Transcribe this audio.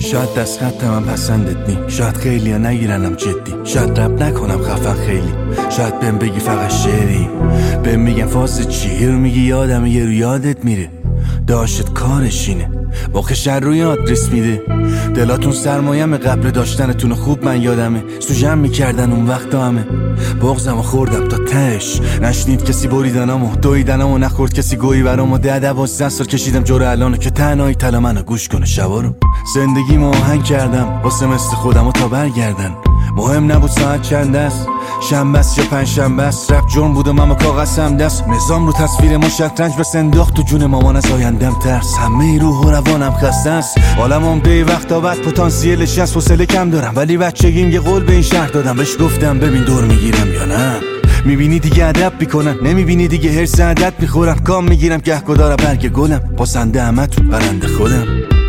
شاید دست خط من پسندت نی، شاید خیلی ها نگیرنم جدی، شاید رب نکنم خفن خیلی، شاید بهم بگی فقط شعری، بهم میگن فاس چی، یه رو میگی یادمه یه رو یادت میره، داشت کارشینه باخه شر روی آدرس میده. دلاتون سرمایم قبل داشتنتون خوب من یادمه، سوژم میکردن اون وقت همه بغزمو خوردم تا تش، نشنید کسی بریدنمو دویدنمو، نخورد کسی گویی برامو. 10-12 سال کشیدم جور الانو که تنهایی تلا منو گوش کنه شبا رو. زندگیمو آهنگ کردم واسه مثل خودمو تا برگردن، مهم نبود ساعت چند است، شنبه است یا پنجشنبه است، رپ جرم بود و من با کاغذم دست، نظام رو تصویر ما شطرنج بس انداخت تو جون مامان، از آیندم ترس، همه روح و روانم خسته است، عالمم دی وقتا بعد پتانسیلش هست، حوصله کم دارم ولی بچگیم یه قول به این شهر دادم، بهش گفتم ببین دور میگیرم یا نه، میبینی دیگه ادب میکنن، نمیبینی دیگه هرس عدد میخورم، کام میگیرم گهگدار برگ گلم، پاسنده همتون برنده خودم.